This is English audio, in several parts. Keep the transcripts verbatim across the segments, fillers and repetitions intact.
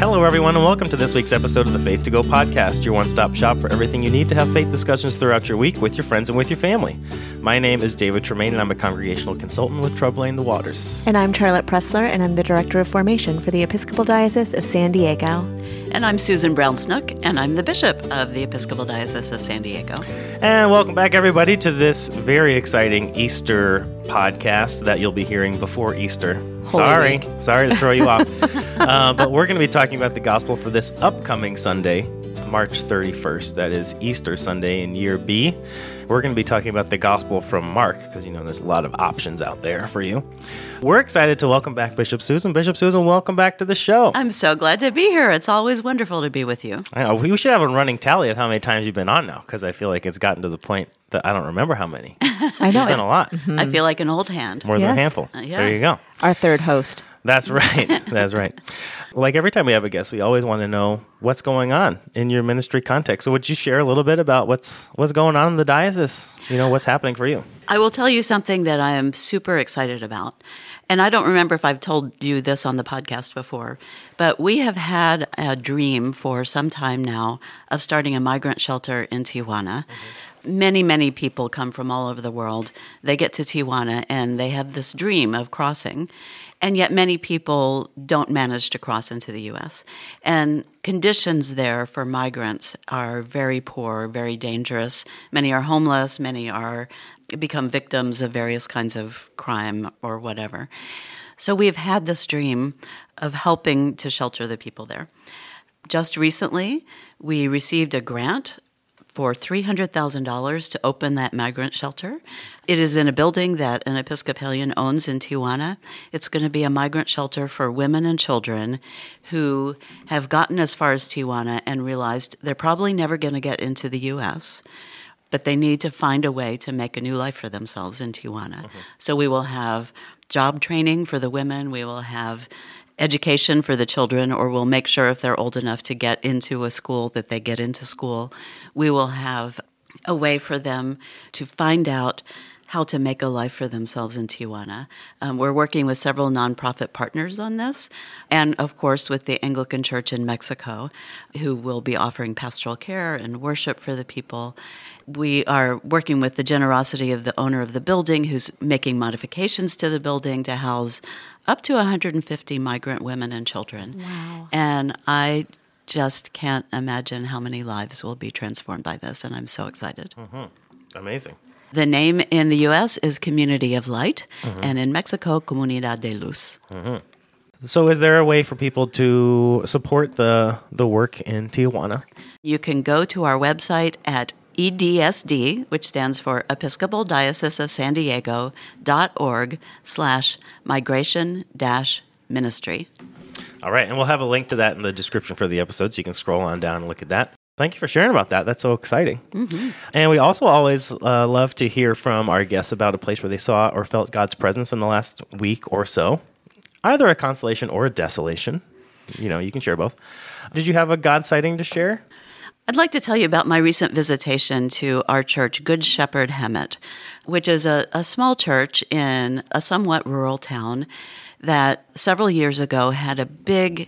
Hello, everyone, and welcome to this week's episode of the Faith to Go podcast, your one-stop shop for everything you need to have faith discussions throughout your week with your friends and with your family. My name is David Tremaine, and I'm a congregational consultant with Troubling the Waters. And I'm Charlotte Pressler, and I'm the Director of Formation for the Episcopal Diocese of San Diego. And I'm Susan Brown Snook, and I'm the Bishop of the Episcopal Diocese of San Diego. And welcome back, everybody, to this very exciting Easter podcast that you'll be hearing before Easter. Holy Sorry. week. Sorry to throw you off. uh, but we're going to be talking about the gospel for this upcoming Sunday, March thirty-first. That is Easter Sunday in year B. We're going to be talking about the gospel from Mark, because, you know, there's a lot of options out there for you. We're excited to welcome back Bishop Susan. Bishop Susan, welcome back to the show. I'm so glad to be here. It's always wonderful to be with you. I know. We should have a running tally of how many times you've been on now, because I feel like it's gotten to the point that I don't remember how many. I know. It's been a lot. Mm-hmm. I feel like an old hand. More than Yes. a handful. Uh, yeah. There you go. Our third host. That's right. That's right. Like every time we have a guest, we always want to know what's going on in your ministry context. So would you share a little bit about what's what's going on in the diocese? You know, what's happening for you? I will tell you something that I am super excited about. And I don't remember if I've told you this on the podcast before, but we have had a dream for some time now of starting a migrant shelter in Tijuana. Mm-hmm. Many, many people come from all over the world. They get to Tijuana and they have this dream of crossing. And yet many people don't manage to cross into the U S. And conditions there for migrants are very poor, very dangerous. Many are homeless, many are become victims of various kinds of crime or whatever. So we've had this dream of helping to shelter the people there. Just recently, we received a grant for three hundred thousand dollars to open that migrant shelter. It is in a building that an Episcopalian owns in Tijuana. It's going to be a migrant shelter for women and children who have gotten as far as Tijuana and realized they're probably never going to get into the U S, but they need to find a way to make a new life for themselves in Tijuana. Mm-hmm. So we will have job training for the women. We will have education for the children, or we'll make sure if they're old enough to get into a school that they get into school. We will have a way for them to find out how to make a life for themselves in Tijuana. Um, we're working with several nonprofit partners on this, and of course with the Anglican Church in Mexico, who will be offering pastoral care and worship for the people. We are working with the generosity of the owner of the building, who's making modifications to the building to house up to one hundred fifty migrant women and children. Wow. And I just can't imagine how many lives will be transformed by this, and I'm so excited. Mm-hmm. Amazing. The name in the U S is Community of Light, Mm-hmm. and in Mexico, Comunidad de Luz. Mm-hmm. So is there a way for people to support the the work in Tijuana? You can go to our website at E D S D, which stands for Episcopal Diocese of San Diego dot org slash migration dash ministry. All right, and we'll have a link to that in the description for the episode, so you can scroll on down and look at that. Thank you for sharing about that. That's so exciting. Mm-hmm. And we also always uh, love to hear from our guests about a place where they saw or felt God's presence in the last week or so, either a consolation or a desolation. You know, you can share both. Did you have a God sighting to share? I'd like to tell you about my recent visitation to our church, Good Shepherd Hemet, which is a, a small church in a somewhat rural town that several years ago had a big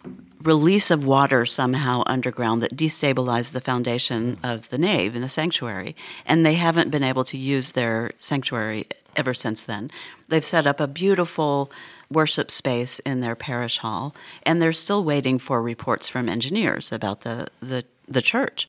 release of water somehow underground that destabilized the foundation of the nave in the sanctuary. And they haven't been able to use their sanctuary ever since then. They've set up a beautiful worship space in their parish hall, and they're still waiting for reports from engineers about the, the, the church.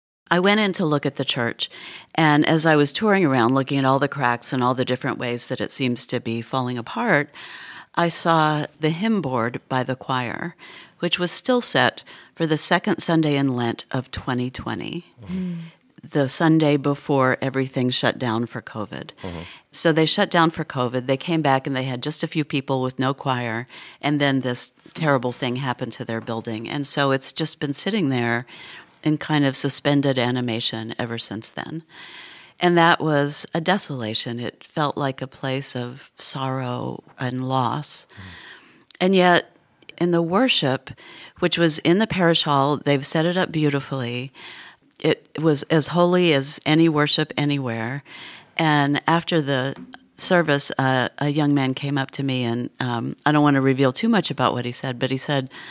I went in to look at the church, and as I was touring around looking at all the cracks and all the different ways that it seems to be falling apart, I saw the hymn board by the choir, which was still set for the second Sunday in Lent of twenty twenty, mm-hmm. the Sunday before everything shut down for COVID. Mm-hmm. So they shut down for COVID. They came back and they had just a few people with no choir, and then this terrible thing happened to their building. And so it's just been sitting there in kind of suspended animation ever since then. And that was a desolation. It felt like a place of sorrow and loss. Mm. And yet, in the worship, which was in the parish hall, they've set it up beautifully. It was as holy as any worship anywhere. And after the service, uh, a young man came up to me, and um, I don't want to reveal too much about what he said, but he said,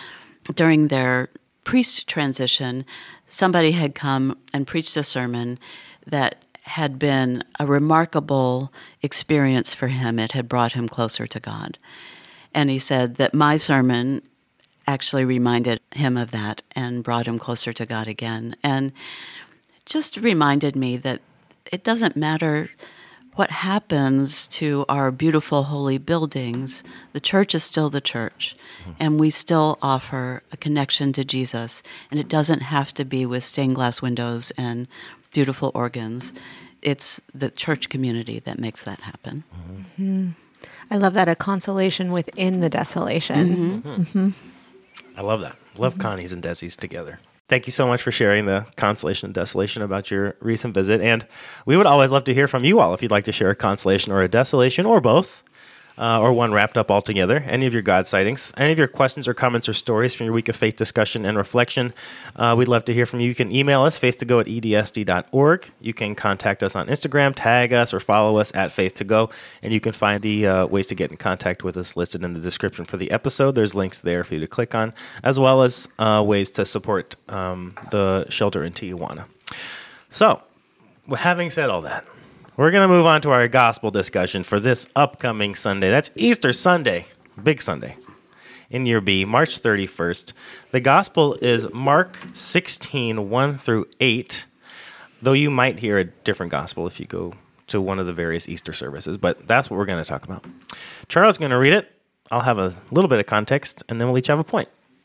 during their priest transition, somebody had come and preached a sermon that had been a remarkable experience for him. It had brought him closer to God. And he said that my sermon actually reminded him of that and brought him closer to God again. And just reminded me that it doesn't matter what happens to our beautiful holy buildings, the church is still the church, mm-hmm. and we still offer a connection to Jesus, and it doesn't have to be with stained glass windows and beautiful organs. It's the church community that makes that happen. Mm-hmm. Mm-hmm. I love that, a consolation within the desolation. Mm-hmm. Mm-hmm. I love that. Love mm-hmm. Connie's and Desi's together. Thank you so much for sharing the consolation and desolation about your recent visit. And we would always love to hear from you all if you'd like to share a consolation or a desolation or both, uh, or one wrapped up all together. Any of your God sightings, any of your questions or comments or stories from your week of faith discussion and reflection, uh, we'd love to hear from you. You can email us, faith to go at e d s d dot org. You can contact us on Instagram, tag us, or follow us at faith to go. And you can find the uh, ways to get in contact with us listed in the description for the episode. There's links there for you to click on, as well as uh, ways to support um, the shelter in Tijuana. So, having said all that, we're going to move on to our gospel discussion for this upcoming Sunday. That's Easter Sunday, big Sunday, in year B, March thirty-first. The gospel is Mark sixteen, one through eight, though you might hear a different gospel if you go to one of the various Easter services, but that's what we're going to talk about. Charles is going to read it. I'll have a little bit of context, and then we'll each have a point.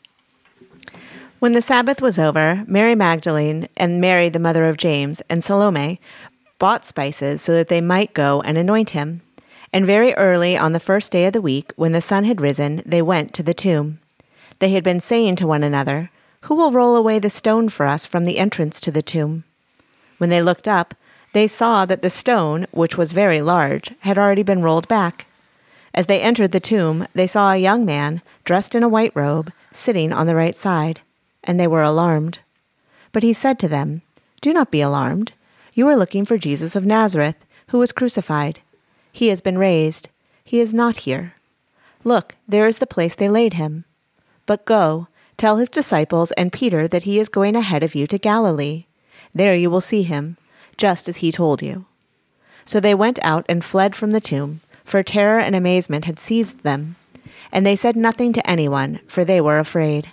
When the Sabbath was over, Mary Magdalene and Mary, the mother of James, and Salome bought spices so that they might go and anoint him. And very early on the first day of the week, when the sun had risen, they went to the tomb. They had been saying to one another, "Who will roll away the stone for us from the entrance to the tomb?" When they looked up, they saw that the stone, which was very large, had already been rolled back. As they entered the tomb, they saw a young man, dressed in a white robe, sitting on the right side, and they were alarmed. But he said to them, "Do not be alarmed. You are looking for Jesus of Nazareth, who was crucified. He has been raised. He is not here. Look, there is the place they laid him. But go, tell his disciples and Peter that he is going ahead of you to Galilee. There you will see him, just as he told you." So they went out and fled from the tomb, for terror and amazement had seized them. And they said nothing to anyone, for they were afraid.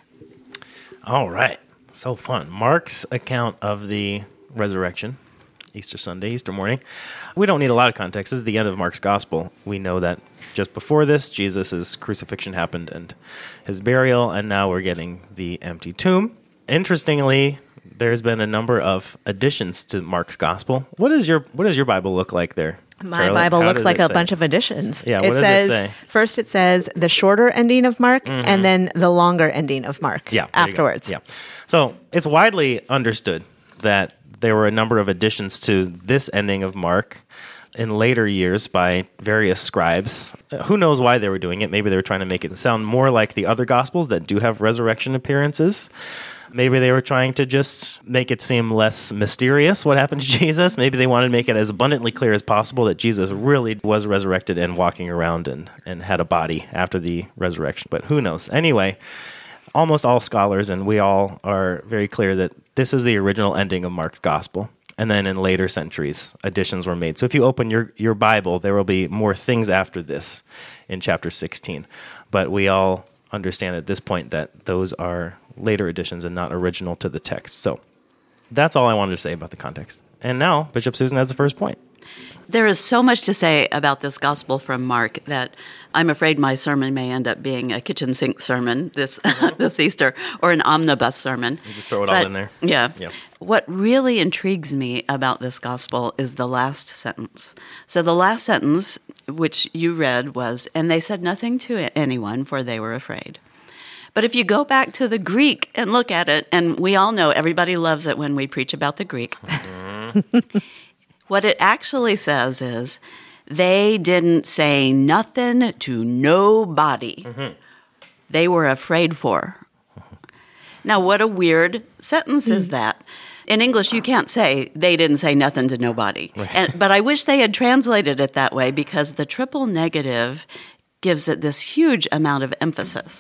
All right. So fun. Mark's account of the resurrection, Easter Sunday, Easter morning. We don't need a lot of context. This is the end of Mark's gospel. We know that just before this, Jesus' crucifixion happened and his burial, and now we're getting the empty tomb. Interestingly, there's been a number of additions to Mark's gospel. What is your What does your Bible look like there? My Charlotte? Bible How looks like a say? bunch of additions. Yeah, it what does says, it say? First it says the shorter ending of Mark, mm-hmm. and then the longer ending of Mark yeah, afterwards. Yeah. So it's widely understood that there were a number of additions to this ending of Mark in later years by various scribes. Who knows why they were doing it? Maybe they were trying to make it sound more like the other Gospels that do have resurrection appearances. Maybe they were trying to just make it seem less mysterious what happened to Jesus. Maybe they wanted to make it as abundantly clear as possible that Jesus really was resurrected and walking around and, and had a body after the resurrection. But who knows? Anyway, almost all scholars, and we all are very clear that this is the original ending of Mark's gospel. And then in later centuries, additions were made. So if you open your, your Bible, there will be more things after this in chapter sixteen. But we all understand at this point that those are later additions and not original to the text. So that's all I wanted to say about the context. And now Bishop Susan has the first point. There is so much to say about this gospel from Mark that I'm afraid my sermon may end up being a kitchen sink sermon this this Easter, or an omnibus sermon. You just throw it but, all in there. Yeah. yeah. What really intrigues me about this gospel is the last sentence. So the last sentence, which you read, was, "And they said nothing to anyone, for they were afraid." But if you go back to the Greek and look at it, and we all know everybody loves it when we preach about the Greek, mm-hmm. What it actually says is, they didn't say nothing to nobody. Mm-hmm. They were afraid for. Mm-hmm. Now, what a weird sentence mm. is that? In English, you can't say, they didn't say nothing to nobody. Right. And, but I wish they had translated it that way, because the triple negative gives it this huge amount of emphasis.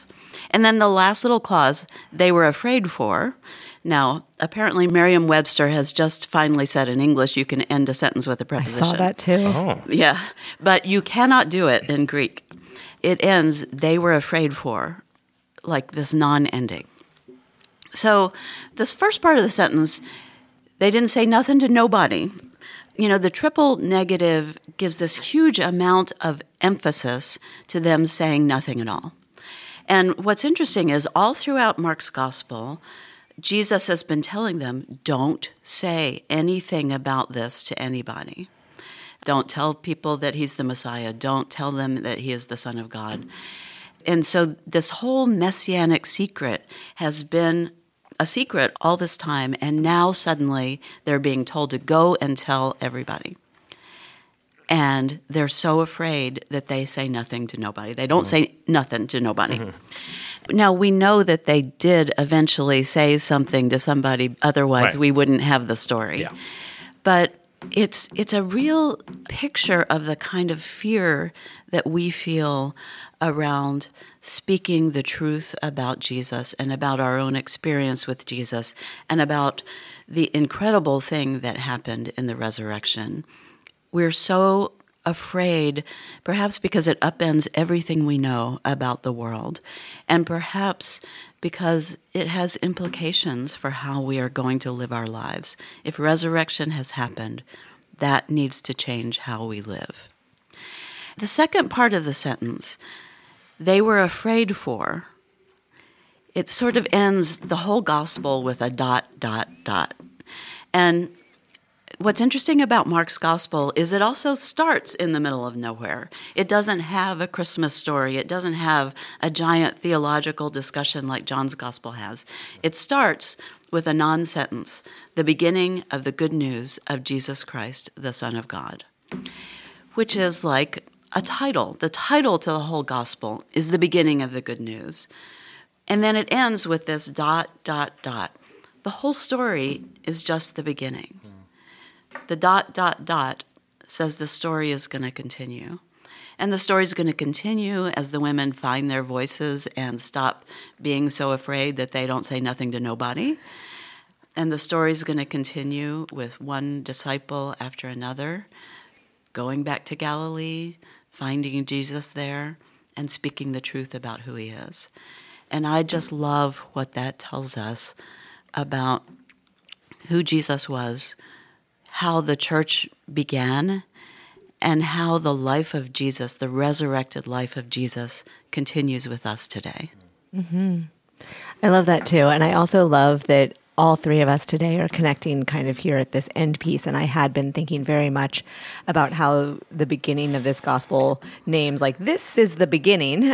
And then the last little clause, they were afraid for. Now, apparently Merriam-Webster has just finally said in English you can end a sentence with a preposition. I saw that too. Oh. Yeah, but you cannot do it in Greek. It ends, they were afraid for, like this non-ending. So this first part of the sentence, they didn't say nothing to nobody. You know, the triple negative gives this huge amount of emphasis to them saying nothing at all. And what's interesting is all throughout Mark's gospel, Jesus has been telling them, don't say anything about this to anybody. Don't tell people that he's the Messiah. Don't tell them that he is the Son of God. And so this whole messianic secret has been a secret all this time, and now suddenly they're being told to go and tell everybody. And they're so afraid that they say nothing to nobody. They don't mm-hmm. say nothing to nobody. Mm-hmm. Now, we know that they did eventually say something to somebody, otherwise right. we wouldn't have the story. Yeah. But it's it's a real picture of the kind of fear that we feel around speaking the truth about Jesus and about our own experience with Jesus and about the incredible thing that happened in the resurrection. We're so afraid, perhaps because it upends everything we know about the world, and perhaps because it has implications for how we are going to live our lives. If resurrection has happened, that needs to change how we live. The second part of the sentence, they were afraid for, it sort of ends the whole gospel with a dot, dot, dot. And what's interesting about Mark's gospel is it also starts in the middle of nowhere. It doesn't have a Christmas story. It doesn't have a giant theological discussion like John's gospel has. It starts with a non-sentence, the beginning of the good news of Jesus Christ, the Son of God, which is like a title. The title to the whole gospel is the beginning of the good news. And then it ends with this dot, dot, dot. The whole story is just the beginning. The dot, dot, dot says the story is going to continue. And the story is going to continue as the women find their voices and stop being so afraid that they don't say nothing to nobody. And the story is going to continue with one disciple after another, going back to Galilee, finding Jesus there, and speaking the truth about who he is. And I just love what that tells us about who Jesus was, how the church began, and how the life of Jesus, the resurrected life of Jesus, continues with us today. Mm-hmm. I love that too. And I also love that all three of us today are connecting kind of here at this end piece. And I had been thinking very much about how the beginning of this gospel names, like, this is the beginning.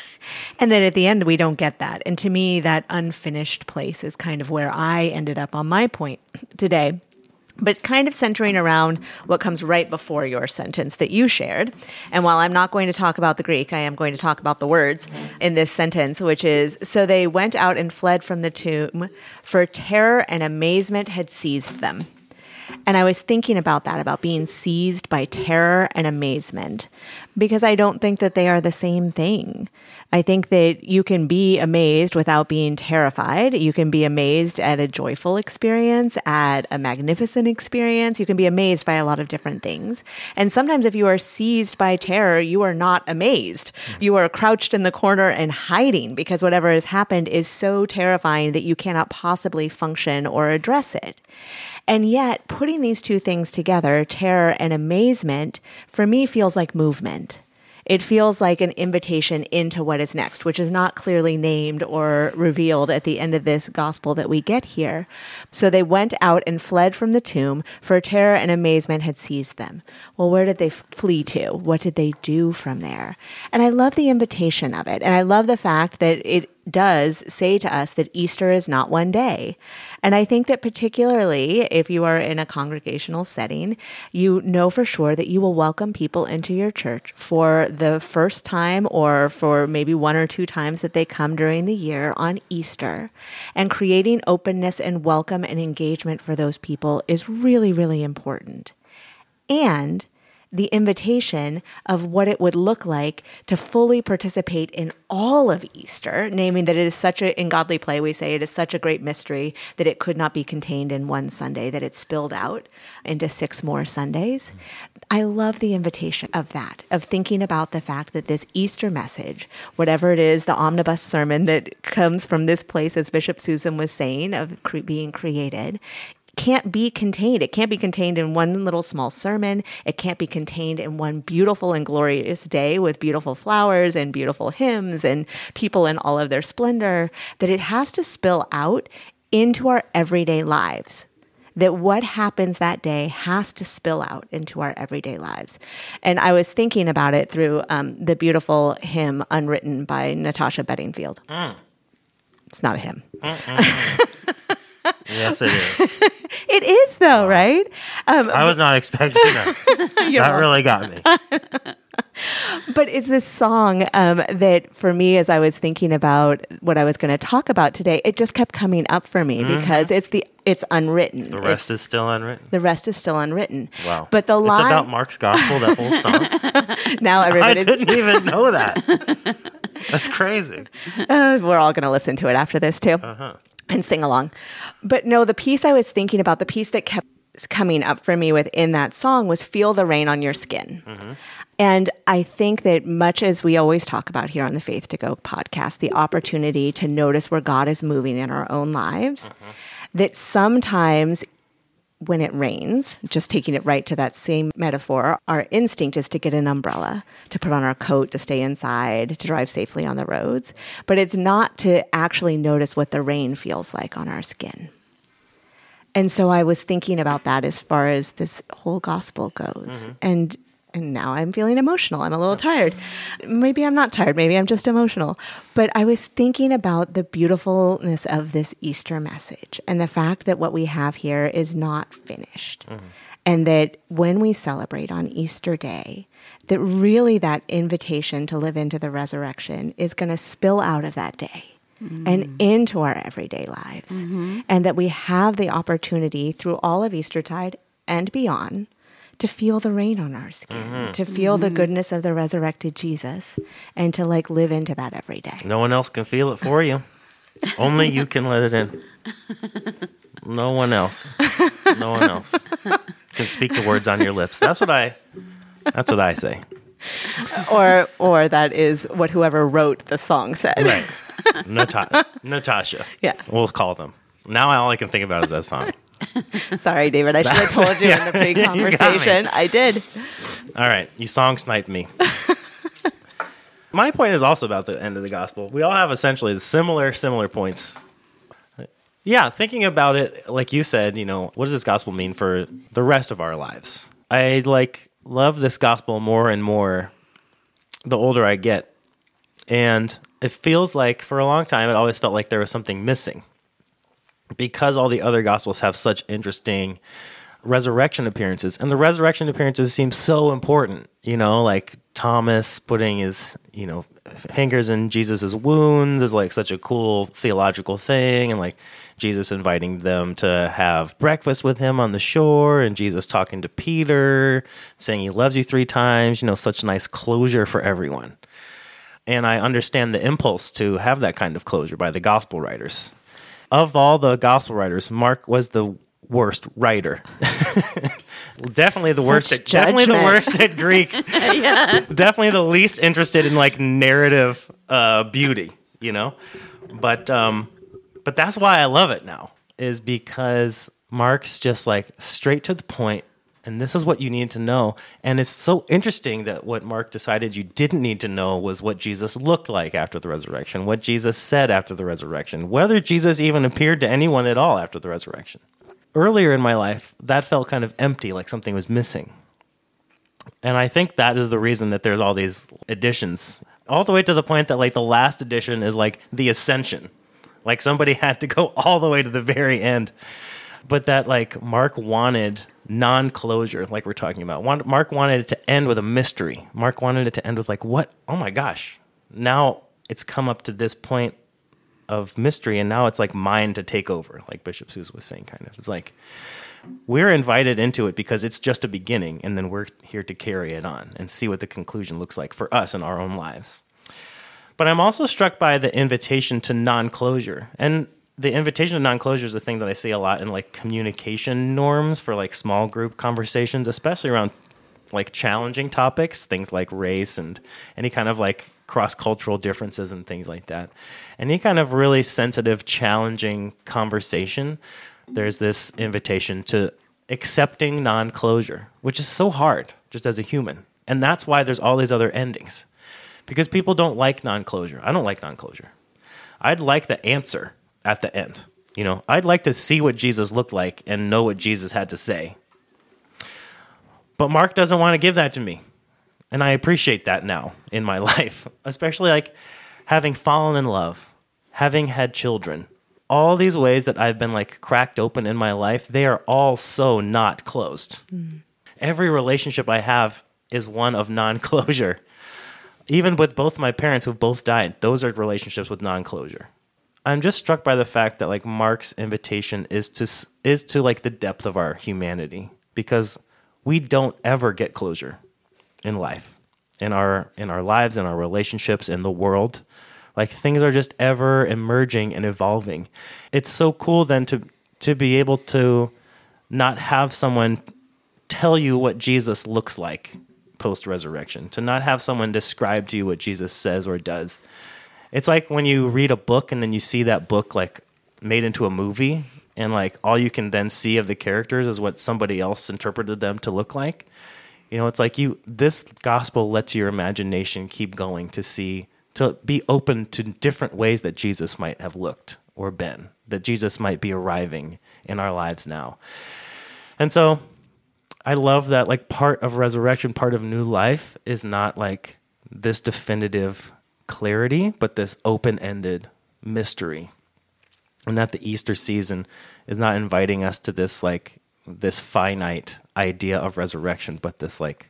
And then at the end, we don't get that. And to me, that unfinished place is kind of where I ended up on my point today. But kind of centering around what comes right before your sentence that you shared. And while I'm not going to talk about the Greek, I am going to talk about the words in this sentence, which is, so they went out and fled from the tomb, for terror and amazement had seized them. And I was thinking about that, about being seized by terror and amazement, because I don't think that they are the same thing. I think that you can be amazed without being terrified. You can be amazed at a joyful experience, at a magnificent experience. You can be amazed by a lot of different things. And sometimes if you are seized by terror, you are not amazed. You are crouched in the corner and hiding because whatever has happened is so terrifying that you cannot possibly function or address it. And yet, putting these two things together, terror and amazement, for me feels like movement. It feels like an invitation into what is next, which is not clearly named or revealed at the end of this gospel that we get here. So they went out and fled from the tomb, for terror and amazement had seized them. Well, where did they flee to? What did they do from there? And I love the invitation of it. And I love the fact that it does say to us that Easter is not one day. And I think that particularly if you are in a congregational setting, you know for sure that you will welcome people into your church for the first time or for maybe one or two times that they come during the year on Easter. And creating openness and welcome and engagement for those people is really, really important. And the invitation of what it would look like to fully participate in all of Easter, naming that it is such a, in Godly Play, we say it is such a great mystery that it could not be contained in one Sunday, that it spilled out into six more Sundays. I love the invitation of that, of thinking about the fact that this Easter message, whatever it is, the omnibus sermon that comes from this place, as Bishop Susan was saying, of cre- being created, can't be contained. It can't be contained in one little small sermon. It can't be contained in one beautiful and glorious day with beautiful flowers and beautiful hymns and people in all of their splendor, that it has to spill out into our everyday lives. That what happens that day has to spill out into our everyday lives. And I was thinking about it through um, the beautiful hymn Unwritten by Natasha Bedingfield. Mm. It's not a hymn. Yes, it is. It is, though, wow. Right? Um, I was not expecting that. That wrong. Really got me. But it's this song um, that, for me, as I was thinking about what I was going to talk about today, it just kept coming up for me mm-hmm. because it's the it's unwritten. The rest it's, is still unwritten. The rest is still unwritten. Wow. But the line, it's about Mark's gospel, that whole song. Now everybody. I didn't even know that. That's crazy. Uh, we're all going to listen to it after this too. Uh-huh. And sing along. But no, the piece I was thinking about, the piece that kept coming up for me within that song was Feel the Rain on Your Skin. Mm-hmm. And I think that much as we always talk about here on the Faith to Go podcast, the opportunity to notice where God is moving in our own lives, mm-hmm. that sometimes when it rains, just taking it right to that same metaphor, our instinct is to get an umbrella, to put on our coat, to stay inside, to drive safely on the roads. But it's not to actually notice what the rain feels like on our skin. And so I was thinking about that as far as this whole gospel goes. Mm-hmm. And and now I'm feeling emotional. I'm a little tired. Maybe I'm not tired. Maybe I'm just emotional. But I was thinking about the beautifulness of this Easter message and the fact that what we have here is not finished. Mm-hmm. And that when we celebrate on Easter Day, that really that invitation to live into the resurrection is going to spill out of that day. Mm-hmm. And into our everyday lives. Mm-hmm. And that we have the opportunity through all of Eastertide and beyond to feel the rain on our skin, mm-hmm. to feel mm-hmm. the goodness of the resurrected Jesus, and to like live into that every day. No one else can feel it for you. Only you can let it in. No one else. No one else can speak the words on your lips. That's what I that's what I say. Or or that is what whoever wrote the song said. Right. Nata- Natasha. Yeah. We'll call them. Now all I can think about is that song. Sorry, David. I should have told you yeah, in the pre-conversation. I did. All right. You song sniped me. My point is also about the end of the gospel. We all have essentially the similar, similar points. Yeah, thinking about it, like you said, you know, what does this gospel mean for the rest of our lives? I like love this gospel more and more the older I get. And it feels like for a long time, it always felt like there was something missing. Because all the other gospels have such interesting resurrection appearances. And the resurrection appearances seem so important, you know, like Thomas putting his, you know, fingers in Jesus's wounds is like such a cool theological thing. And like Jesus inviting them to have breakfast with him on the shore, and Jesus talking to Peter, saying he loves you three times, you know, such nice closure for everyone. And I understand the impulse to have that kind of closure by the gospel writers. Of all the gospel writers, Mark was the worst writer. Definitely the Such worst. At, judgment. definitely the worst at Greek. Yeah. Definitely the least interested in like narrative uh, beauty. You know, but um, but that's why I love it now. Is because Mark's just like straight to the point. And this is what you need to know. And it's so interesting that what Mark decided you didn't need to know was what Jesus looked like after the resurrection, what Jesus said after the resurrection, whether Jesus even appeared to anyone at all after the resurrection. Earlier in my life, that felt kind of empty, like something was missing. And I think that is the reason that there's all these editions, all the way to the point that like the last edition is like the Ascension. Like somebody had to go all the way to the very end. But that like Mark wanted non-closure, like we're talking about. Mark wanted it to end with a mystery. Mark wanted it to end with like, what? Oh my gosh. Now it's come up to this point of mystery, and now it's like mine to take over, like Bishop Susan was saying, kind of. It's like, we're invited into it because it's just a beginning, and then we're here to carry it on and see what the conclusion looks like for us in our own lives. But I'm also struck by the invitation to non-closure. And the invitation to non-closure is a thing that I see a lot in like communication norms for like small group conversations, especially around like challenging topics, things like race and any kind of like cross-cultural differences and things like that. Any kind of really sensitive, challenging conversation, there's this invitation to accepting non-closure, which is so hard just as a human. And that's why there's all these other endings. Because people don't like non-closure. I don't like non-closure. I'd like the answer at the end. You know, I'd like to see what Jesus looked like and know what Jesus had to say. But Mark doesn't want to give that to me. And I appreciate that now in my life, especially like having fallen in love, having had children, all these ways that I've been like cracked open in my life, they are all so not closed. Mm. Every relationship I have is one of non-closure. Even with both my parents who've both died, those are relationships with non-closure. I'm just struck by the fact that like Mark's invitation is to is to like the depth of our humanity, because we don't ever get closure in life, in our in our lives, in our relationships, in the world. Like things are just ever emerging and evolving. It's so cool then to to be able to not have someone tell you what Jesus looks like post-resurrection, to not have someone describe to you what Jesus says or does. It's like when you read a book and then you see that book like made into a movie, and like all you can then see of the characters is what somebody else interpreted them to look like. You know, it's like you this gospel lets your imagination keep going to see, to be open to different ways that Jesus might have looked or been, that Jesus might be arriving in our lives now. And so I love that like part of resurrection, part of new life is not like this definitive clarity, but this open-ended mystery. And that the Easter season is not inviting us to this like this finite idea of resurrection, but this like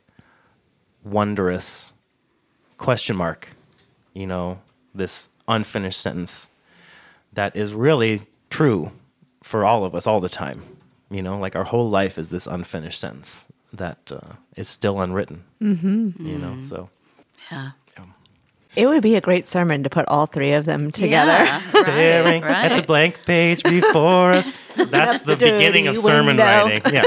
wondrous question mark, you know, this unfinished sentence that is really true for all of us all the time. You know, like our whole life is this unfinished sentence that uh, is still unwritten. Mm-hmm. You know, so yeah. It would be a great sermon to put all three of them together. Yeah, Staring right, right. at the blank page before us. That's the, the beginning of sermon window. writing. Yeah.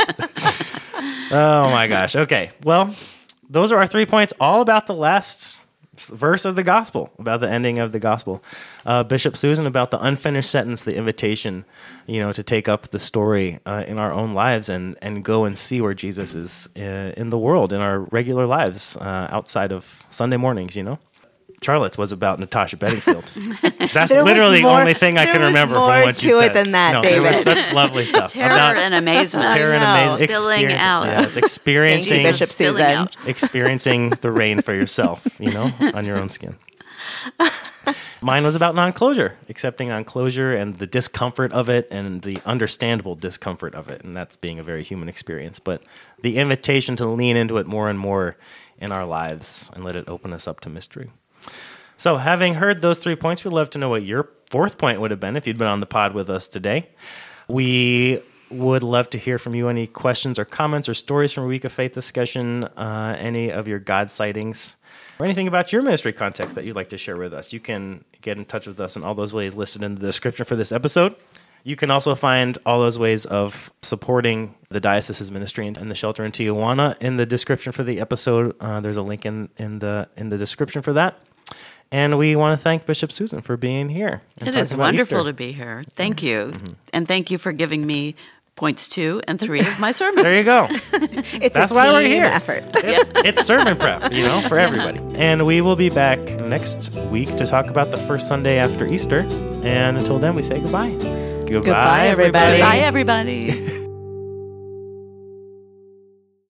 Oh my gosh. Okay. Well, those are our three points, all about the last verse of the gospel, about the ending of the gospel. Uh, Bishop Susan, about the unfinished sentence, the invitation, you know, to take up the story uh, in our own lives and, and go and see where Jesus is uh, in the world, in our regular lives, uh, outside of Sunday mornings, you know. Charlotte's was about Natasha Bedingfield. That's There was literally the more- only thing I there can was remember more from what to you it said. than that, no, there was David. such lovely stuff. Terror about and amazement. terror and I know. amazement. Spilling experience- out. Yes, experiencing, Thank you, Bishop Spilling Susan. out. experiencing the rain for yourself, you know, on your own skin. Mine was about non-closure, accepting non-closure and the discomfort of it and the understandable discomfort of it. And that's being a very human experience. But the invitation to lean into it more and more in our lives and let it open us up to mystery. So having heard those three points, we'd love to know what your fourth point would have been if you'd been on the pod with us today. We would love to hear from you. Any questions or comments or stories from a Week of Faith discussion, uh, any of your God sightings, or anything about your ministry context that you'd like to share with us. You can get in touch with us in all those ways listed in the description for this episode. You can also find all those ways of supporting the diocese's ministry and the shelter in Tijuana in the description for the episode. Uh, there's a link in, in the in the description for that. And we want to thank Bishop Susan for being here. It is wonderful to be here. Thank you. Mm-hmm. And thank you for giving me points two and three of my sermon. There you go. It's That's a why team we're here. effort. It's, it's sermon prep, you know, for everybody. And we will be back next week to talk about the first Sunday after Easter. And until then, we say goodbye. Goodbye, Goodbye, everybody. Bye, everybody.